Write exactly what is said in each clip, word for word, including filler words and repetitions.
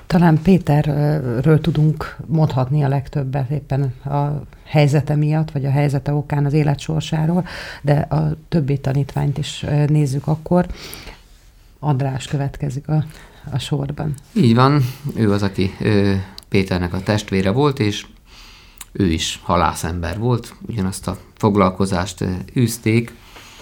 Talán Péterről tudunk mondhatni a legtöbbet éppen a helyzete miatt, vagy a helyzete okán az életsorsáról, de a többi tanítványt is nézzük akkor. András következik a, a sorban. Így van, ő az, aki ő, Péternek a testvére volt, és ő is halászember volt, ugyanazt a foglalkozást űzték.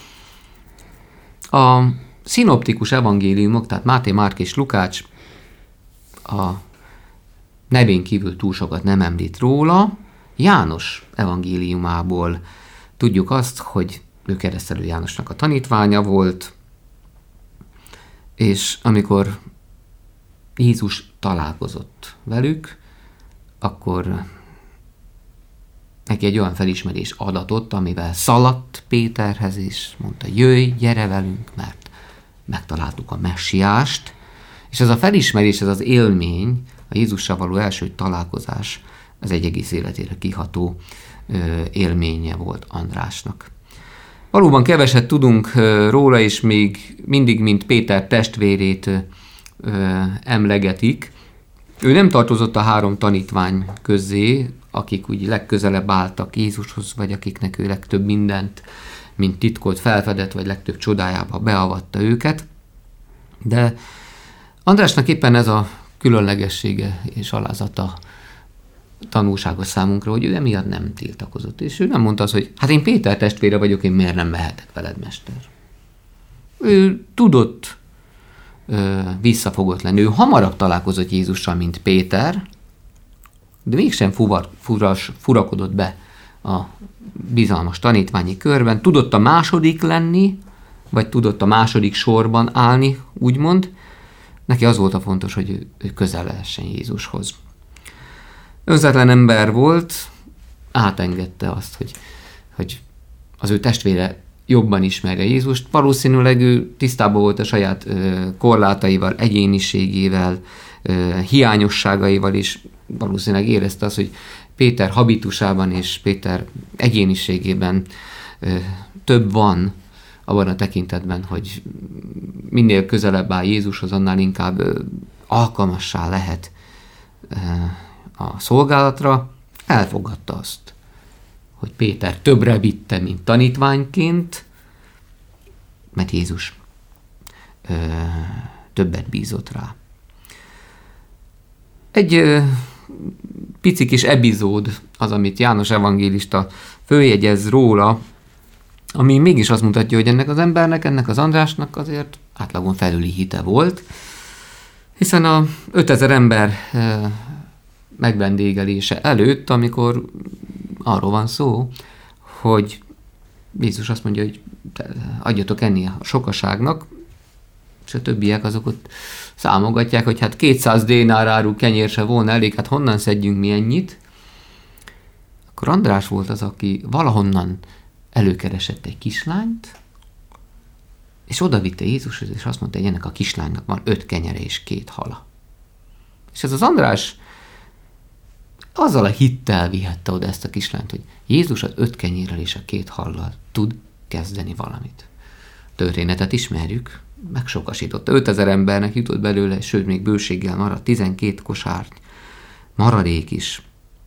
A szinoptikus evangéliumok, tehát Máté, Márk és Lukács a nevén kívül túl sokat nem említ róla. János evangéliumából tudjuk azt, hogy ő Keresztelő Jánosnak a tanítványa volt, és amikor Jézus találkozott velük, akkor neki egy olyan felismerés adatot, amivel szaladt Péterhez, és mondta, jöjj, gyere velünk, mert megtaláltuk a messiást. És ez a felismerés, ez az élmény, a Jézussal való első találkozás, ez egy egész életére kiható ö, élménye volt Andrásnak. Valóban keveset tudunk ö, róla, és még mindig, mint Péter testvérét ö, emlegetik. Ő nem tartozott a három tanítvány közé, akik úgy legközelebb álltak Jézushoz, vagy akiknek ő legtöbb mindent, mint titkolt felfedett, vagy legtöbb csodájába beavatta őket. De Andrásnak éppen ez a különlegessége és alázata tanulságos számunkra, hogy ő emiatt nem tiltakozott. És ő nem mondta azt, hogy hát én Péter testvére vagyok, én miért nem mehetek veled, mester. Ő tudott ö, visszafogott lenni. Ő hamarabb találkozott Jézussal, mint Péter, de mégsem fuvar, furas, furakodott be a bizalmas tanítványi körben. Tudott a második lenni, vagy tudott a második sorban állni, úgymond. Neki az volt a fontos, hogy ő, ő közel lehessen Jézushoz. Önzetlen ember volt, átengedte azt, hogy, hogy az ő testvére jobban ismerje Jézust. Valószínűleg ő tisztában volt a saját ö, korlátaival, egyéniségével, ö, hiányosságaival is. Valószínűleg érezte azt, hogy Péter habitusában és Péter egyéniségében ö, több van abban a tekintetben, hogy minél közelebb áll Jézushoz, annál inkább ö, alkalmassá lehet ö, a szolgálatra. Elfogadta azt, hogy Péter többre vitte, mint tanítványként, mert Jézus ö, többet bízott rá. Egy ö, pici kis epizód az, amit János evangélista följegyez róla, ami mégis azt mutatja, hogy ennek az embernek, ennek az Andrásnak azért átlagon felüli hite volt, hiszen a ötezer ember ö, megvendégelése előtt, amikor arról van szó, hogy Jézus azt mondja, hogy adjatok enni a sokaságnak, és a többiek azok ott számogatják, hogy hát kétszáz dénár áru kenyér se volna elég, hát honnan szedjünk mi ennyit? Akkor András volt az, aki valahonnan előkeresett egy kislányt, és oda vitte Jézushoz, és azt mondta, hogy ennek a kislánynak van öt kenyere és két hala. És ez az András azzal a hittel vihette oda ezt a kislányt, hogy Jézus az öt kenyérrel és a két hallal tud kezdeni valamit. Történetet ismerjük, megsokasította. ötezer embernek jutott belőle, sőt, még bőséggel maradt, tizenkét kosárt, maradék is.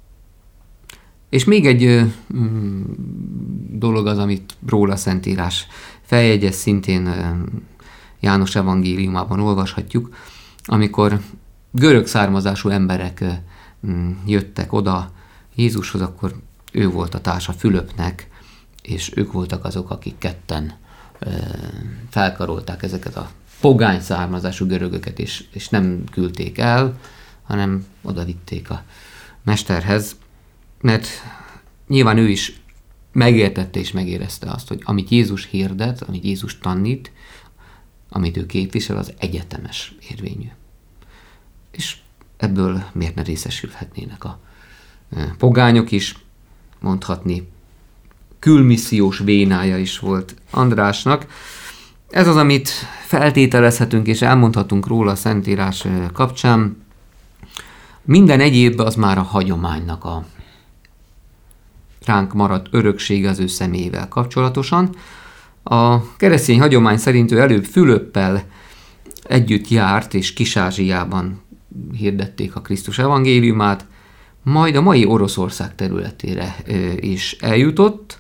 És még egy mm, dolog az, amit róla Szentírás feljegyez, szintén János evangéliumában olvashatjuk, amikor görög származású emberek jöttek oda Jézushoz, akkor ő volt a társa Fülöpnek, és ők voltak azok, akik ketten ö, felkarolták ezeket a pogány származású görögöket, és, és nem küldték el, hanem oda vitték a mesterhez, mert nyilván ő is megértette és megérezte azt, hogy amit Jézus hirdet, amit Jézus tanít, amit ő képvisel, az egyetemes érvényű. És ebből miért ne részesülhetnének a pogányok is, mondhatni külmissziós vénája is volt Andrásnak. Ez az, amit feltételezhetünk és elmondhatunk róla a Szentírás kapcsán. Minden egyéb az már a hagyománynak a ránk maradt öröksége az ő személyével kapcsolatosan. A keresztény hagyomány szerint ő előbb Fülöppel együtt járt, és Kis-Ázsiában hirdették a Krisztus evangéliumát, majd a mai Oroszország területére is eljutott,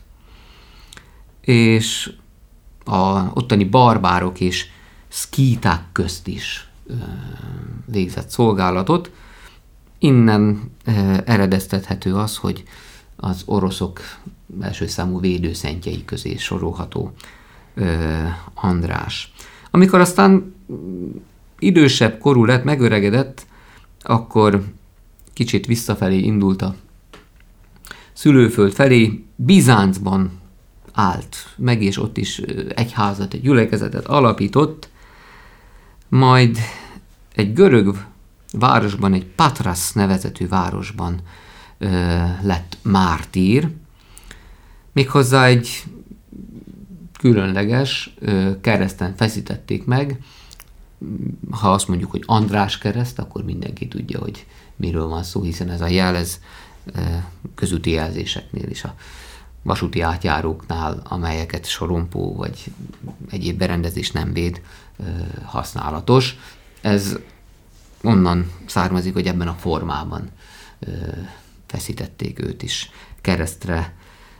és a ottani barbárok és szkíták közt is végzett szolgálatot. Innen eredeztethető az, hogy az oroszok első számú védőszentjei közé sorolható András. Amikor aztán idősebb korú lett, megöregedett, akkor kicsit visszafelé indult a szülőföld felé, Bizáncban állt meg, és ott is egyházat, egy gyülekezetet alapított, majd egy görög városban, egy Patras nevezetű városban ö, lett mártír, méghozzá egy különleges ö, kereszten feszítették meg. Ha azt mondjuk, hogy András kereszt, akkor mindenki tudja, hogy miről van szó, hiszen ez a jel, ez ö, közúti jelzéseknél is, a vasúti átjáróknál, amelyeket sorompó vagy egyéb berendezés nem véd, ö, használatos. Ez onnan származik, hogy ebben a formában ö, feszítették őt is keresztre.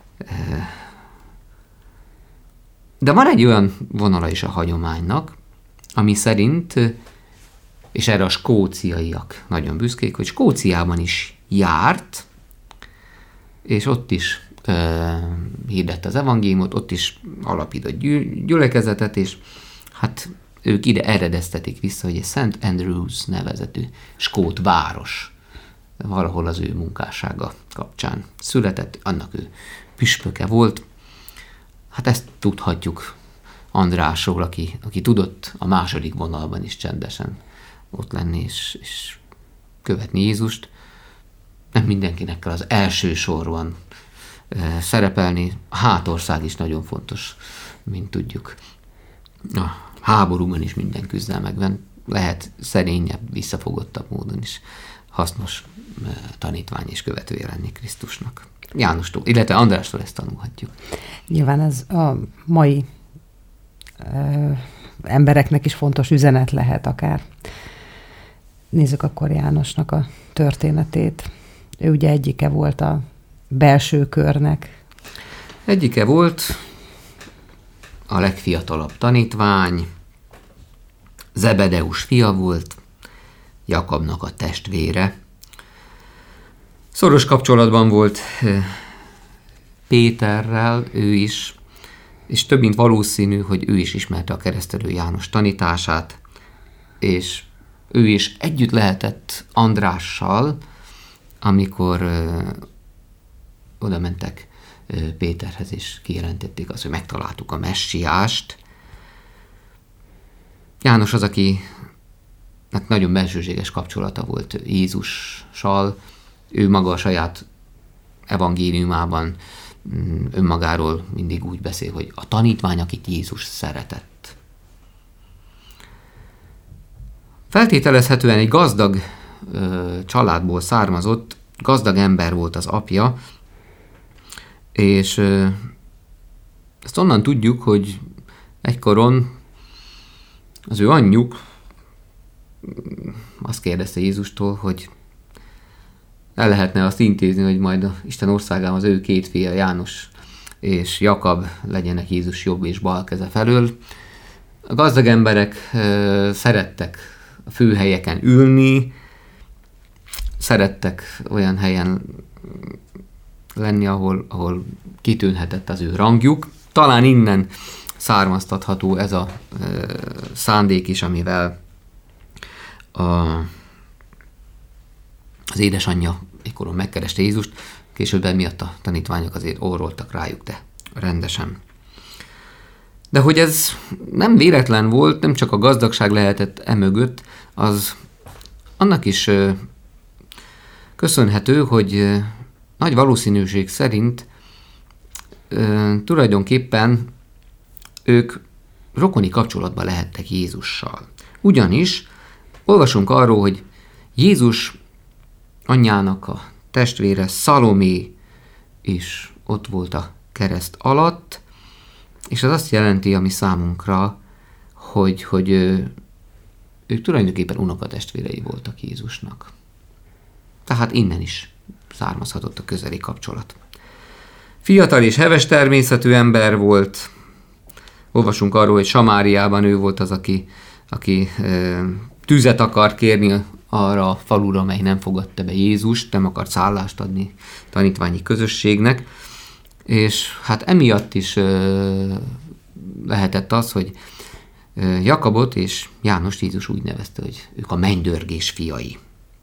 De van egy olyan vonala is a hagyománynak, ami szerint, és erre a skóciaiak nagyon büszkék, hogy Skóciában is járt, és ott is ö, hirdette az evangéliumot, ott is alapított gyü- gyülekezetet, és hát ők ide eredeztetik vissza, hogy egy Szent Andrews nevezetű skót város valahol az ő munkássága kapcsán született, annak ő püspöke volt. Hát ezt tudhatjuk Andrásról, aki, aki tudott a második vonalban is csendesen ott lenni és, és követni Jézust. Nem mindenkinek kell az első sorban e, szerepelni. A hátország is nagyon fontos, mint tudjuk. A háborúban is minden küzdelmekben lehet szerényebb, visszafogottabb módon is hasznos e, tanítvány és követője lenni Krisztusnak. Jánostól, illetve Andrástól ezt tanulhatjuk. Nyilván ez a mai ö, embereknek is fontos üzenet lehet akár. Nézzük akkor Jánosnak a történetét. Ő ugye egyike volt a belső körnek. Egyike volt, a legfiatalabb tanítvány, Zebedeus fia volt, Jakabnak a testvére. Szoros kapcsolatban volt Péterrel, ő is, és több mint valószínű, hogy ő is ismerte a keresztelő János tanítását, és ő is együtt lehetett Andrással, amikor ö, oda mentek ö, Péterhez, és kijelentették azt, hogy megtaláltuk a messiást. János az, aki hát nagyon bensőséges kapcsolata volt Jézussal, ő maga a saját evangéliumában önmagáról mindig úgy beszél, hogy a tanítvány, akit Jézus szeretett. Feltételezhetően egy gazdag ö, családból származott, gazdag ember volt az apja, és ö, ezt onnan tudjuk, hogy egykoron az ő anyjuk azt kérdezte Jézustól, hogy el lehetne azt intézni, hogy majd a Isten országában az ő két fia, János és Jakab legyenek Jézus jobb és bal keze felől. A gazdag emberek ö, szerettek a főhelyeken ülni, szerettek olyan helyen lenni, ahol, ahol kitűnhetett az ő rangjuk. Talán innen származtatható ez a ö, szándék is, amivel a, az édesanyja egykoron megkereste Jézust, később emiatt a tanítványok azért orroltak rájuk, de rendesen. De hogy ez nem véletlen volt, nem csak a gazdagság lehetett emögött, az annak is ö, köszönhető, hogy ö, nagy valószínűség szerint ö, tulajdonképpen ők rokoni kapcsolatban lehettek Jézussal. Ugyanis olvasunk arról, hogy Jézus anyjának a testvére Szalomé is ott volt a kereszt alatt, és ez azt jelenti, ami számunkra, hogy, hogy ő, ők tulajdonképpen unokatestvérei voltak Jézusnak. Tehát innen is származhatott a közeli kapcsolat. Fiatal és heves természetű ember volt. Olvasunk arról, hogy Samáriában ő volt az, aki, aki e, tüzet akart kérni arra a falura, amely nem fogadta be Jézust, nem akart szállást adni tanítványi közösségnek. És hát emiatt is e, lehetett az, hogy e, Jakabot és Jánost Jézus úgy nevezte, hogy ők a mennydörgés fiai.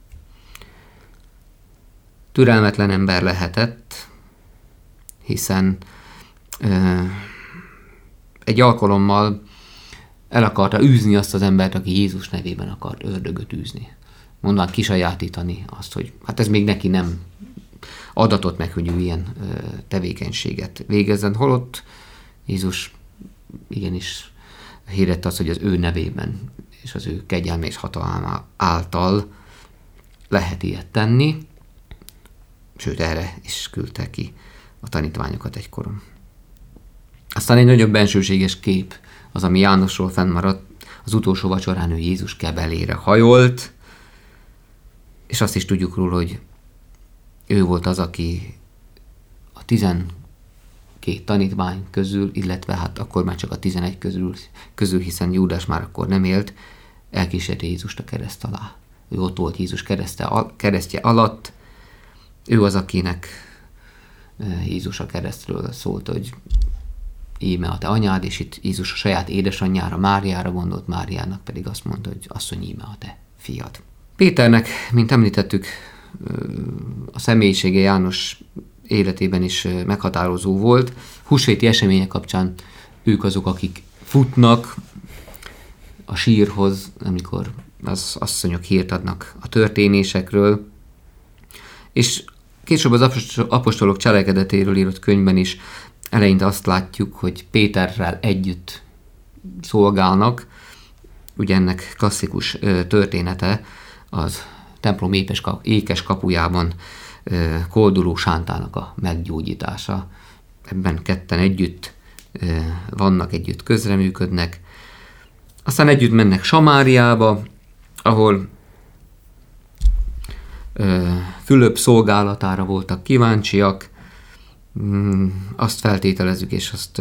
Türelmetlen ember lehetett, hiszen ö, egy alkalommal el akarta űzni azt az embert, aki Jézus nevében akart ördögöt űzni. Mondván kisajátítani azt, hogy hát ez még neki nem adatott meg, hogy ő ilyen ö, tevékenységet végezzen. Holott Jézus igenis hirdette azt, hogy az ő nevében és az ő kegyelme és hatalma által lehet ilyet tenni, sőt erre is küldte ki a tanítványokat egykoron. Aztán egy nagyobb bensőséges kép az, ami Jánosról fennmaradt. Az utolsó vacsorán ő Jézus kebelére hajolt, és azt is tudjuk róla, hogy ő volt az, aki a tizenkét tanítvány közül, illetve hát akkor már csak a tizenegy közül, közül hiszen Júdás már akkor nem élt, elkísérte Jézust a kereszt alá. Ő ott volt Jézus keresztje alatt, ő az, akinek Jézus a keresztről szólt, hogy íme a te anyád, és itt Jézus a saját édesanyjára, Máriára gondolt, Máriának pedig azt mondta, hogy asszony, íme a te fiad. Péternek, mint említettük, a személyisége János életében is meghatározó volt. Húsvéti események kapcsán ők azok, akik futnak a sírhoz, amikor az asszonyok hírt adnak a történésekről, és később az apostolok cselekedetéről írott könyvben is eleinte azt látjuk, hogy Péterrel együtt szolgálnak. Ugye ennek klasszikus története az templom ékes kapujában kolduló sántának a meggyógyítása. Ebben ketten együtt vannak, együtt közreműködnek. Aztán együtt mennek Samáriába, ahol Fülöp szolgálatára voltak kíváncsiak. Azt feltételezzük, és azt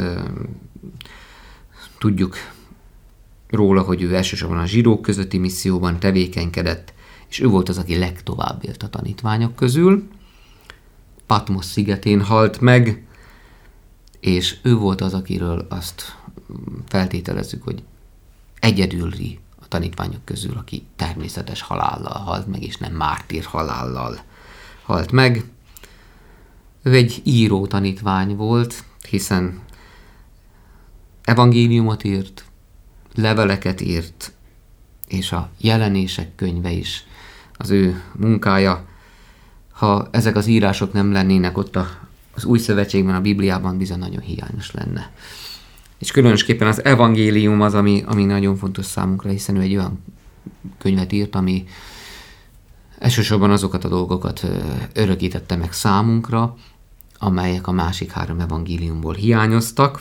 tudjuk róla, hogy ő elsősorban a zsidók közötti misszióban tevékenykedett, és ő volt az, aki legtovább élt a tanítványok közül. Patmos szigetén halt meg, és ő volt az, akiről azt feltételezzük, hogy egyedüli a tanítványok közül, aki természetes halállal halt meg, és nem mártír halállal halt meg. Ő egy író tanítvány volt, hiszen evangéliumot írt, leveleket írt, és a jelenések könyve is az ő munkája. Ha ezek az írások nem lennének ott a, az Új Szövetségben, a Bibliában, bizony nagyon hiányos lenne. És különösképpen az evangélium az, ami, ami nagyon fontos számunkra, hiszen ő egy olyan könyvet írt, ami elsősorban azokat a dolgokat örökítette meg számunkra, amelyek a másik három evangéliumból hiányoztak,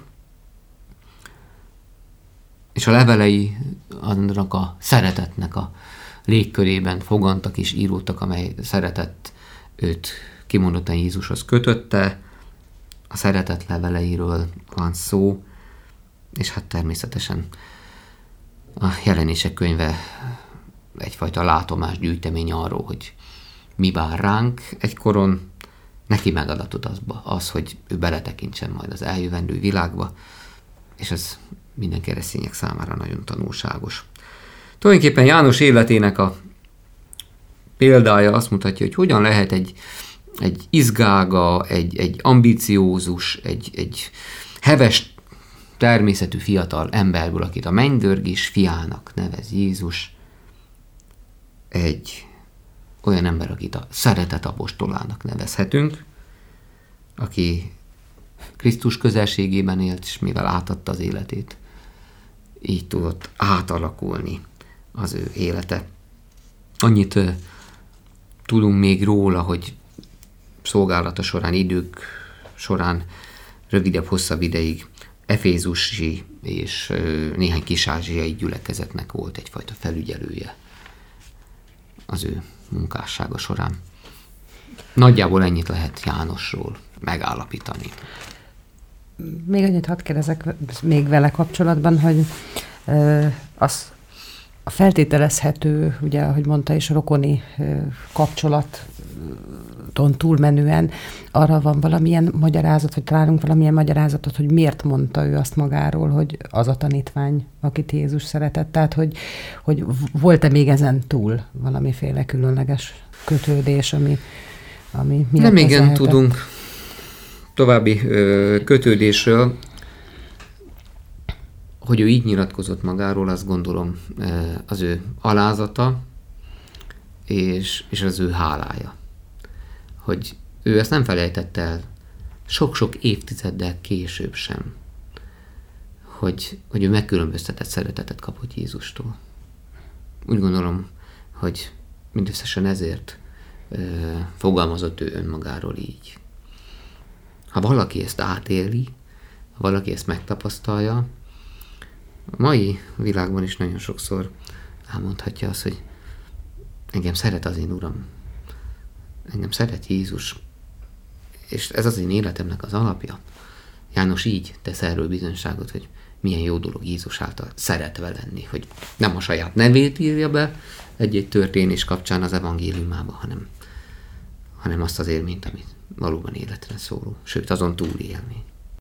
és a levelei annak a szeretetnek a légkörében fogantak és íródtak, amely szeretet őt kimondottan Jézushoz kötötte. A szeretet leveleiről van szó, és hát természetesen a jelenések könyve egyfajta látomás gyűjtemény arról, hogy mi vár ránk egykoron. Neki megadatott az, az, hogy ő beletekintsen majd az eljövendő világba, és ez minden keresztények számára nagyon tanulságos. Tulajdonképpen János életének a példája azt mutatja, hogy hogyan lehet egy, egy izgága, egy, egy ambiciózus, egy, egy heves természetű fiatal emberből, akit a mennydörgés fiának nevez Jézus, egy olyan ember, akit a szeretet apostolának nevezhetünk, aki Krisztus közelségében élt, és mivel átadta az életét, így tudott átalakulni az ő élete. Annyit uh, tudunk még róla, hogy szolgálata során, idők során rövidebb, hosszabb ideig efézusi és néhány kis-ázsiai gyülekezetnek volt egyfajta felügyelője az ő munkássága során. Nagyjából ennyit lehet Jánosról megállapítani. Még annyit hadd kérdezek még vele kapcsolatban, hogy az a feltételezhető, ugye, ahogy mondta is, rokoni kapcsolaton túlmenően arra van valamilyen magyarázat, vagy találunk valamilyen magyarázatot, hogy miért mondta ő azt magáról, hogy az a tanítvány, akit Jézus szeretett. Tehát, hogy, hogy volt-e még ezen túl valamiféle különleges kötődés, ami, ami miért nem igen lehetett? Tudunk további ö, kötődésről. Hogy ő így nyilatkozott magáról, azt gondolom az ő alázata és, és az ő hálája. Hogy ő ezt nem felejtette el sok-sok évtizeddel később sem, hogy, hogy ő megkülönböztetett szeretetet kapott Jézustól. Úgy gondolom, hogy mindösszesen ezért ö, fogalmazott ő önmagáról így. Ha valaki ezt átéli, ha valaki ezt megtapasztalja, a mai világban is nagyon sokszor elmondhatja azt, hogy engem szeret az én Uram, engem szeret Jézus, és ez az én életemnek az alapja. János így tesz erről bizonyságot, hogy milyen jó dolog Jézus által szeretve lenni, hogy nem a saját nevét írja be egy-egy történés kapcsán az evangéliumába, hanem, hanem azt az élményt, amit valóban életre szóló, sőt azon túl élmény.